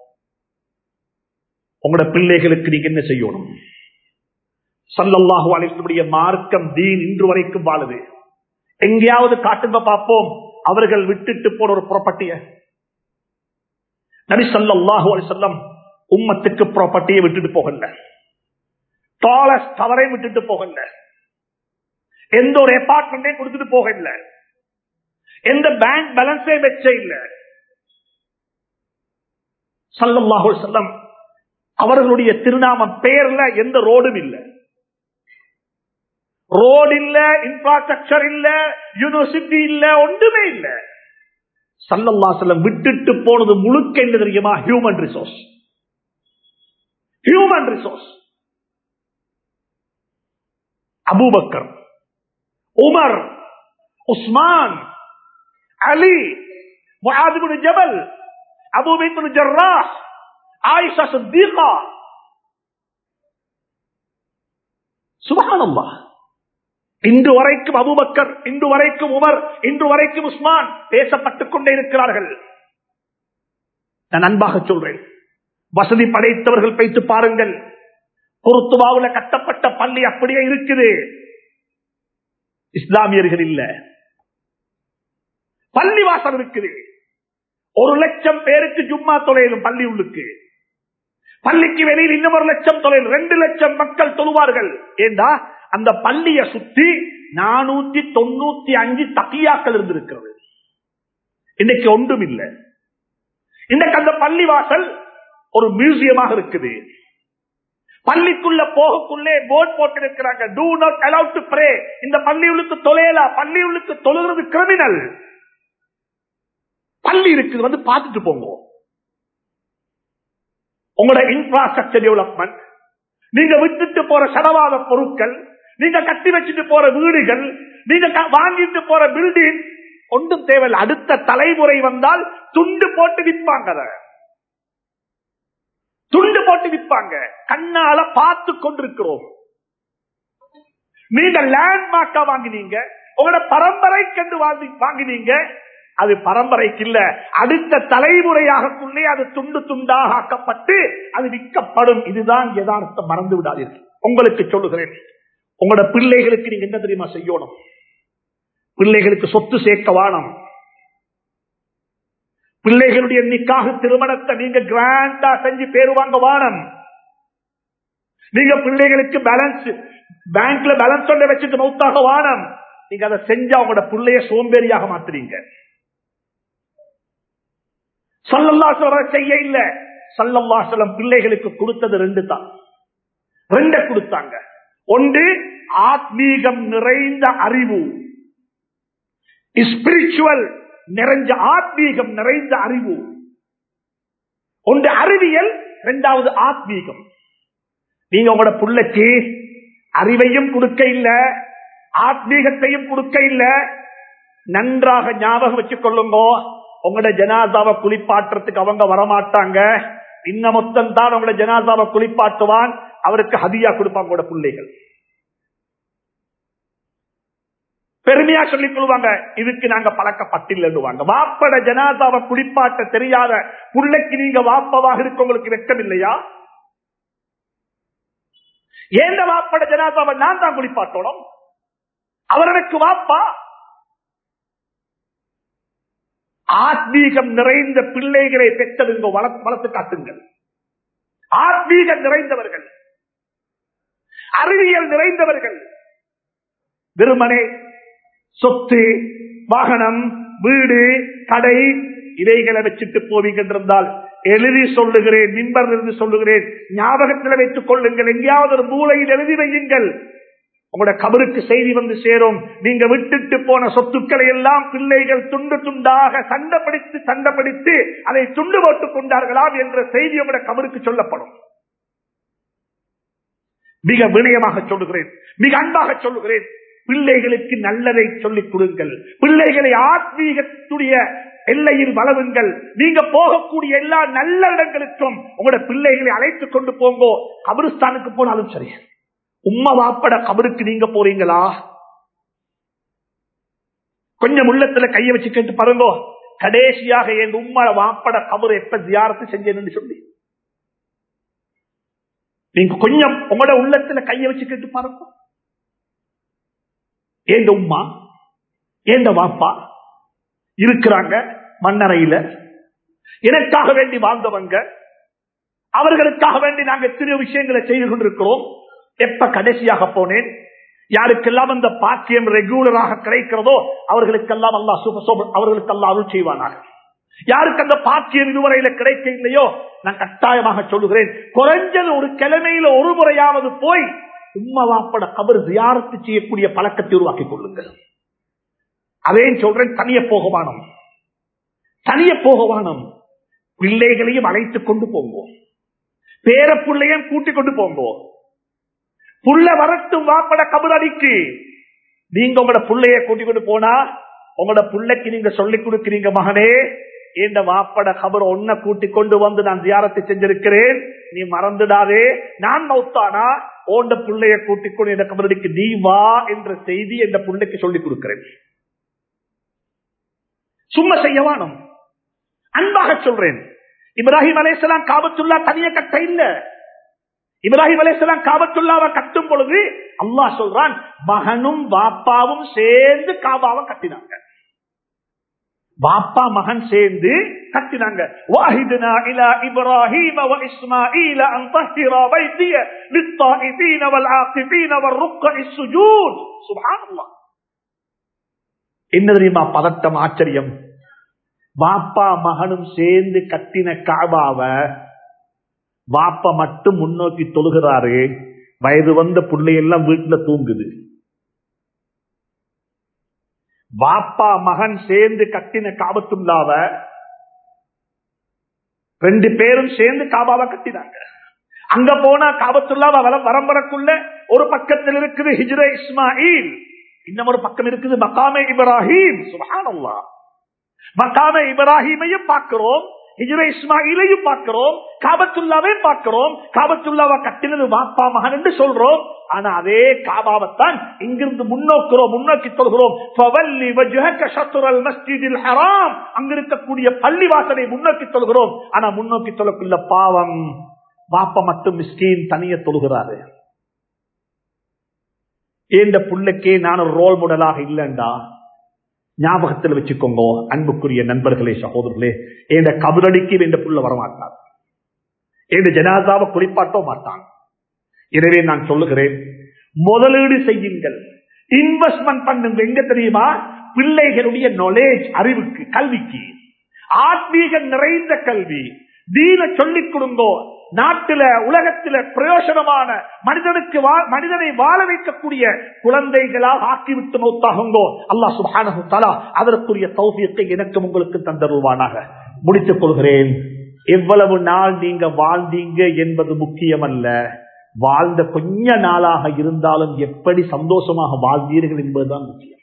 Speaker 1: உங்களோட பிள்ளைகளுக்கு நீங்க என்ன செய்யணும்? ஸல்லல்லாஹு அலைஹி வஸல்லம் மார்க்கம் தீன் இன்று வரைக்கும் வாழுது. எங்கேயாவது காட்டுங்க பார்ப்போம் அவர்கள் விட்டுட்டு போன ஒரு ப்ராப்பர்ட்டிய. நபி ஸல்லல்லாஹு அலைஹி வஸல்லம் உம்மத்துக்கு ப்ராப்பர்ட்டியை விட்டுட்டு போகல, டாலஸ் டவரை விட்டுட்டு போகல, எந்த ஒரு அபார்ட்மெண்ட்டையும் கொடுத்துட்டு போகல, எந்த பேங்க் பேலன்ஸே வச்ச இல்ல. ஸல்லல்லாஹு அலைஹி வஸல்லம் அவர்களுடைய திருநாமம் பெயர்ல எந்த ரோடும் இல்ல, ரோடு இல்ல, இன்ஃப்ராஸ்ட்ரக்சர் இல்ல, யூனிவர்சிட்டி இல்ல, ஒன்றுமே இல்ல. ஸல்லல்லாஹு அலைஹி வஸல்லம் விட்டுட்டு போனது முழுக்க என்ன தெரியுமா? Human resource, human resource. Abu Bakr, Umar, Usman, Ali, Muadh இப்னு ஜபல், அபூ பக்கர் இப்னு ஜர்ராஹ், ஆயிஷா சித்திகா. சுப்ஹானல்லாஹ். இன்று வரைக்கும் அபூபக்கர், இன்று வரைக்கும் உமர், இன்று வரைக்கும் உஸ்மான் பேசப்பட்டுக் கொண்டே இருக்கிறார்கள். நான் அன்பாக சொல்றேன், வசதி படைத்தவர்கள் வைத்து பாருங்கள், குருத்துபாவுல கட்டப்பட்ட பள்ளி அப்படியே இருக்குது. இஸ்லாமியர்கள் இல்ல, பள்ளி வாசல் இருக்குது. ஒரு லட்சம் பேருக்கு ஜும்மா தொலைலும் பள்ளி உள்ளுக்கு, பள்ளிக்கு வெளியில் இன்னும் ஒரு லட்சம் தொலைல், ரெண்டு லட்சம் மக்கள் தொழுவார்கள். ஏண்டா அந்த பள்ளியை சுத்தி நானூத்தி தொண்ணூத்தி அஞ்சு தக்கியாக்கள் இருந்திருக்கிறது. இன்னைக்கு ஒன்றும் இல்லை. இன்னைக்கு அந்த பள்ளி வாசல் ஒரு மியூசியமாக இருக்குது. பள்ளிக்குள்ள போகக்குள்ளே போர்டு போட்டு இருக்கிறாங்க, do not allow to pray. இந்த பள்ளியுளுக்கு தொலைலா, பள்ளியுளுக்கு தொழுகிறது கிரிமினல். பள்ளி இருக்குது, வந்து பார்த்துட்டு போங்க. உங்களோட இன்ஃப்ராஸ்ட்ரக்சர் டெவலப்மெண்ட், நீங்க விட்டுட்டு போற சடவாத பொருட்கள், நீங்க கட்டி வச்சுட்டு போற வீடுகள், நீங்க வாங்கிட்டு போற பில்டிங் ஒன்றும் தேவையில்லை. அடுத்த தலைமுறை வந்தால் துண்டு போட்டு விற்பாங்க, துண்டு போட்டு விற்பாங்க. கண்ணால பார்த்து கொண்டிருக்கிறோம். நீங்க லேண்ட்மார்க்கா வாங்கினீங்க, உங்களோட பரம்பரை கண்டு வாங்கினீங்க, அது பரம்பரைக்கு இல்ல, அடுத்த தலைமுறையாகக்குள்ளே அது துண்டு துண்டாக ஆக்கப்பட்டு அது விற்கப்படும். இதுதான் யதார்த்தம், மறந்து விடாதீர்கள். உங்களுக்கு சொல்லுகிறேன், உங்களோட பிள்ளைகளுக்கு நீங்க என்ன தெரியுமா செய்யணும்? பிள்ளைகளுக்கு சொத்து சேர்க்க வானம். பிள்ளைகளுடைய நிக்காக திருமணத்தை நீங்க கிராண்டா செஞ்சு பேரு வாங்க வானம். நீங்க பிள்ளைகளுக்கு பேலன்ஸ் பேங்க்ல பேலன்ஸ் ஒன்றை வச்சுட்டு மௌத்தாக வானம். நீங்க அதை செஞ்சா உங்களோட பிள்ளைய சோம்பேறியாக மாத்துறீங்க. ஸல்லல்லாஹு அலைஹி வஸல்லம் செய்ய இல்ல, ஸல்லல்லாஹு அலைஹி வஸல்லம் பிள்ளைகளுக்கு கொடுத்தது ரெண்டு தான், ரெண்ட கொடுத்தாங்க. ஒன்று ஆத்மீகம் நிறைந்த அறிவு, ஸ்பிரிச்சுவல் நிறைஞ்ச ஆத்மீகம் நிறைந்த அறிவு. ஒன்று அறிவியல், இரண்டாவது ஆத்மீகம். நீங்க உங்களோட புள்ளைக்கு அறிவையும் கொடுக்க இல்ல, ஆத்மீகத்தையும் கொடுக்க இல்ல. நன்றாக ஞாபகம் வச்சுக் கொள்ளுங்க, உங்களோட ஜனாசாவை குளிப்பாட்டுறதுக்கு அவங்க வரமாட்டாங்க. இன்ன மொத்தம் தான் உங்களோட ஜனாசாவை குளிப்பாட்டுவான், அவருக்கு ஹதியா கொடுப்பாங்க உங்களோட பிள்ளைகள். பெருமையா சொல்லிக் கொள்வாங்க, இதுக்கு நாங்க பழக்கப்பட்டில்லைன்னுவாங்க. வாப்பட ஜனாசாவை குளிப்பாட்ட தெரியாத புள்ளைக்கு நீங்க வாப்பவாக இருக்க உங்களுக்கு வெட்கம் இல்லையா? ஏன் வாப்பட ஜனாசாவை நான் தான் குளிப்பாட்டணும்? அவருக்கு வாப்பா. ஆத்மீகம் நிறைந்த பிள்ளைகளை பெற்றதுங்க, வளர்த்து காட்டுங்கள். ஆத்மீகம் நிறைந்தவர்கள், அறிவியல் நிறைந்தவர்கள். வெறுமனே சொத்து, வாகனம், வீடு, கடை இவைகளை வச்சுட்டு போவீங்க என்றால் எழுதி சொல்லுகிறேன், மிம்பரில் இருந்து சொல்லுகிறேன், ஞாபகத்தில் வைத்துக் கொள்ளுங்கள். எங்கேயாவது ஒரு மூலையில் எழுதி வையுங்கள். உங்களோட கபருக்கு செய்தி வந்து சேரும். நீங்க விட்டுட்டு போன சொத்துக்களை எல்லாம் பிள்ளைகள் துண்டு துண்டாக சண்டை பிடித்து சண்டை பிடித்து அதை துண்டு போட்டுக் கொண்டார்களாம் என்ற செய்தி உங்களோட கபருக்கு சொல்லப்படும். மிக வினயமாக சொல்லுகிறேன், மிக அன்பாக சொல்லுகிறேன், பிள்ளைகளுக்கு நல்லதை சொல்லிக் கொடுங்கள். பிள்ளைகளை ஆத்மீகத்துடைய எல்லையில் வளருங்கள். நீங்க போகக்கூடிய எல்லா நல்ல இடங்களுக்கும் உங்களோட பிள்ளைகளை அழைத்துக் கொண்டு போங்கோ. கபிரிஸ்தானுக்கு போனாலும் சரி, உம்மா வாப்பட கபருக்கு நீங்க போறீங்களா? கொஞ்சம் உள்ளத்துல கைய வச்சு கேட்டு பாருங்க, கடைசியாக என் உம்மா வாப்பட கபரு எப்ப ஜியாரத்து செஞ்சேன்னு சொல்லி நீங்க கொஞ்சம் உங்களோட உள்ளத்துல கைய வச்சு கேட்டு பாருங்க. ஏந்த உம்மா ஏந்த வாப்பா இருக்கிறாங்க மண்ணறையில, எனக்காக வேண்டி வாழ்ந்தவங்க, அவர்களுக்காக வேண்டி நாங்கள் எத்தனையோ விஷயங்களை செய்து கொண்டிருக்கிறோம். எப்ப கடைசியாக போனேன்? யாருக்கெல்லாம் அந்த பாக்கியம் ரெகுலராக கிடைக்கிறதோ அவர்களுக்கெல்லாம் அல்லாஹ் சுப அவர்களுக்கெல்லாம் அருள் செய்வானாக. யாருக்கு அந்த பாக்கியம் இதுவரையில கிடைக்க இல்லையோ, நான் கட்டாயமாக சொல்லுகிறேன், குறைஞ்சது ஒரு கிழமையில ஒரு முறையாவது போய் உம்மா வாப்பட கபர் ஜியாரத்து செய்யக்கூடிய பழக்கத்தை உருவாக்கிக் கொள்ளுங்கள். அதே சொல்றேன், தனிய போகவானம், தனிய போகவானம். பிள்ளைகளையும் அழைத்துக் கொண்டு போங்கோ, பேர பிள்ளையும் கூட்டிக் கொண்டு போங்கோ. புள்ள வரட்டும் வாப்பட கபர் அடிக்கு. நீங்க உங்களோட புள்ளைய கூட்டிக் கொண்டு போனா உங்களோட புள்ளைக்கு நீங்க சொல்லிக் கொடுக்கிறீங்க, மகனே இந்த வாப்பட கபர் ஒன்ன கூட்டிக் கொண்டு வந்து நான் ஜியாரத்தை செஞ்சிருக்கிறேன், நீ மறந்துடாதே. நான் மௌத்தானா ஓண்ட புள்ளைய கூட்டிக் கொண்டு இந்த கபரடிக்கு நீ வா என்ற செய்தி இந்த புள்ளைக்கு சொல்லிக் கொடுக்கிறேன். சும்மா செய்யவானும், அன்பாக சொல்றேன். இப்ராஹிம் அலைஹிஸ்ஸலாம் காபத்துல்லா தனியா கட்ட இல்ல. இப்ராஹிம் அலைஹிஸ்ஸலாம் காபத்துல்லாவை கட்டும் பொழுது அல்லாஹ் சொல்றான், மகனும் பாப்பாவும் சேர்ந்து காபாவை கட்டினாங்க. பாப்பா மகன் சேர்ந்து கட்டினாங்க. வாஹிதுனா இலா இப்ராஹீம வ இஸ்மாஈல அன் தஹ்ஹிரா பைத்திய லித்தாயிபீன வல் ஆகிபீன வர்ருக்கஇஸ் சுஜூத். சுப்ஹானல்லாஹ். என்ன தெரியுமா பதட்டம், ஆச்சரியம்? பாப்பா மகனும் சேர்ந்து கட்டின காபாவை பாப்பா மட்டும் முன்னோக்கி தொழுகிறாரு. வயது வந்த பிள்ளையெல்லாம் வீட்டுல தூங்குது. பாப்பா மகன் சேர்ந்து கட்டின காபத்துல்லாவ ரெண்டு பேரும் சேர்ந்து காபாவை கட்டினாங்க. அங்க போனா காபத்துல்லாவ வரம்பரக்குள்ள ஒரு பக்கத்தில் இருக்குது ஹிஜ்ரே இஸ்மாயில், இன்னொரு பக்கம் இருக்குது மகாமே இப்ராஹிம். சுப்ஹானல்லாஹ். மகாமே இப்ராஹிமையும் பார்க்கிறோம், ஹிஜ்ரே இஸ்மாயிலையும் பார்க்கிறோம், காபத்துல்லாவை பார்க்கிறோம். காபத்துல்லாவை கட்டினது பாப்பா மகன் என்று சொல்றோம். ஆனா அதே காபாவைத்தான் இங்கிருந்து முன்னோக்கிறோம், முன்னோக்கி சொல்கிறோம். அங்க இருக்கக்கூடிய பள்ளி வாசலை முன்னோக்கி சொல்கிறோம். ஆனா முன்னோக்கி சொல்லக்குள்ள பாவம், பாப்பா மட்டும் மிஸ்கீன் தனிய தொழுகிறாரு. இந்த புள்ளைக்கே நான் ஒரு ரோல் மாடலாக இல்லைண்டா ஞாபகத்தில் வச்சுக்கோங்க அன்புக்குரிய நண்பர்களே, சகோதரர்களே. என் கபரடிக்கு என்ற புள்ள வரமாட்டான், என் ஜனாதாவை குறிப்பாட்டோ மாட்டான். எனவே நான் சொல்லுகிறேன், முதலீடு செய்யுங்கள், இன்வெஸ்ட்மெண்ட் பண்ணுங்க. எங்க தெரியுமா? பிள்ளைகளுடைய நாலேஜ், அறிவுக்கு, கல்விக்கு. ஆத்மீக நிறைந்த கல்வி, தீன சொல்லிக் கொடுங்கோ. நாட்டில உலகத்தில பிரயோஜனமான மனிதனுக்கு மனிதனை வாழ வைக்கக்கூடிய குழந்தைகளாக ஆக்கிவிட்டு மௌத்தாகுங்கோ. அல்லாஹ் சுப்ஹானஹு வ தஆலா அதற்குரிய தௌஃபீக்கை எனக்கு உங்களுக்கு தந்தருவானாக. முடித்துக் கொள்கிறேன். எவ்வளவு நாள் நீங்க வாழ்ந்தீங்க என்பது முக்கியமல்ல, வாழ்ந்த கொஞ்ச நாளாக இருந்தாலும் எப்படி சந்தோஷமாக வாழ்ந்தீர்கள் என்பதுதான் முக்கியம்.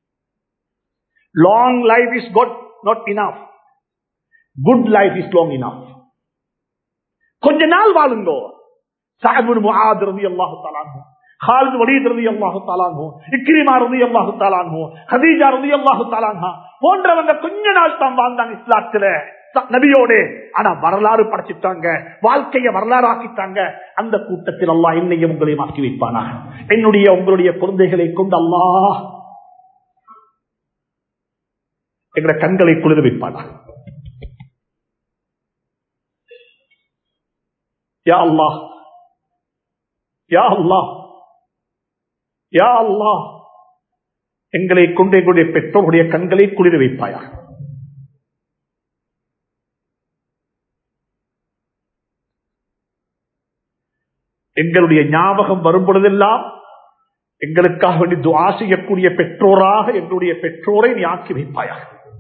Speaker 1: Long life is good not enough, good life is long enough. கொஞ்ச நாள் வாழுங்கோ. சஅத் பின் முஆத் ரலியல்லாஹு தஆலா அன்ஹு, காலித் வலீத் ரலியல்லாஹு தஆலா அன்ஹு, இக்ரிமா ரலியல்லாஹு தஆலா அன்ஹு, ஹதீஜா ரலியல்லாஹு தஆலா அன்ஹா போன்றவங்க கொஞ்ச நாள் தான் வாழ்ந்தாங்க இஸ்லாத்துல நபியோடு. ஆனா வரலாறு படைச்சிட்டாங்க, வாழ்க்கையை வரலாறு ஆக்கிட்டாங்க. அந்த கூட்டத்தில் அல்லாஹ் என்னையும் உங்களையும் ஆக்கி வைப்பானா. என்னுடைய உங்களுடைய குழந்தைகளை கொண்டு அல்லாஹ் எங்களை கண்களை குளிர வைப்பானா. யா அல்லாஹ், யா அல்லாஹ், யா அல்லாஹ், எங்களை கொண்டு எங்களுடைய பெற்றோருடைய கண்களை குளிர வைப்பாயா. எங்களுடைய ஞாபகம் வரும் பொழுதெல்லாம் எங்களுக்காக வேண்டி துஆ செய்யக்கூடிய பெற்றோராக எங்களுடைய பெற்றோரை நீ ஆக்கி வைப்பாயா.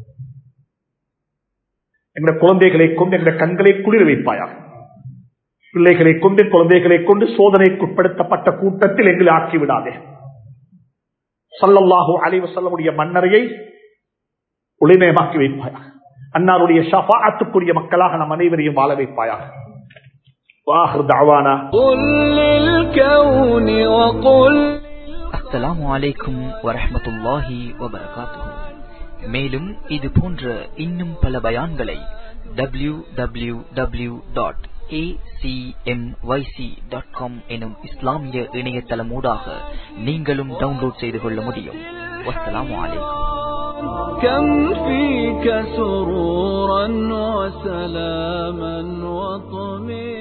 Speaker 1: எங்களுடைய குழந்தைகளை கொண்டு எங்களுடைய கண்களை குளிர வைப்பாயா. பிள்ளைகளை கொண்டு குழந்தைகளை கொண்டு சோதனைக்குட்படுத்தப்பட்ட கூட்டத்தில் எங்களை ஆக்கிவிடாதே. ஸல்லல்லாஹு அலைஹி வஸல்லம் மன்னரையை ஒளிமயமாக்கி வைப்பாயா. அன்னாருடைய ஷஃபாஅத்துக்குரிய மக்களாக நம் அனைவரையும் வாழ வைப்பாயா. வாஹிர் தஅவானா
Speaker 2: அஸ்ஸலாமு அலைக்கும் வரஹ்மத்துல்லாஹி வபரகாத்துஹு. மேலும் இது போன்ற இன்னும் பல பயான்களை W W W dot A C M Y C dot com எனும் இஸ்லாமிய இணையதளம் ஊடாக நீங்களும் டவுன்லோட் செய்து கொள்ள முடியும். வஸ்ஸலாமு அலைக்கும்.
Speaker 3: كم فيك سرورا وسلاما وطمئنانا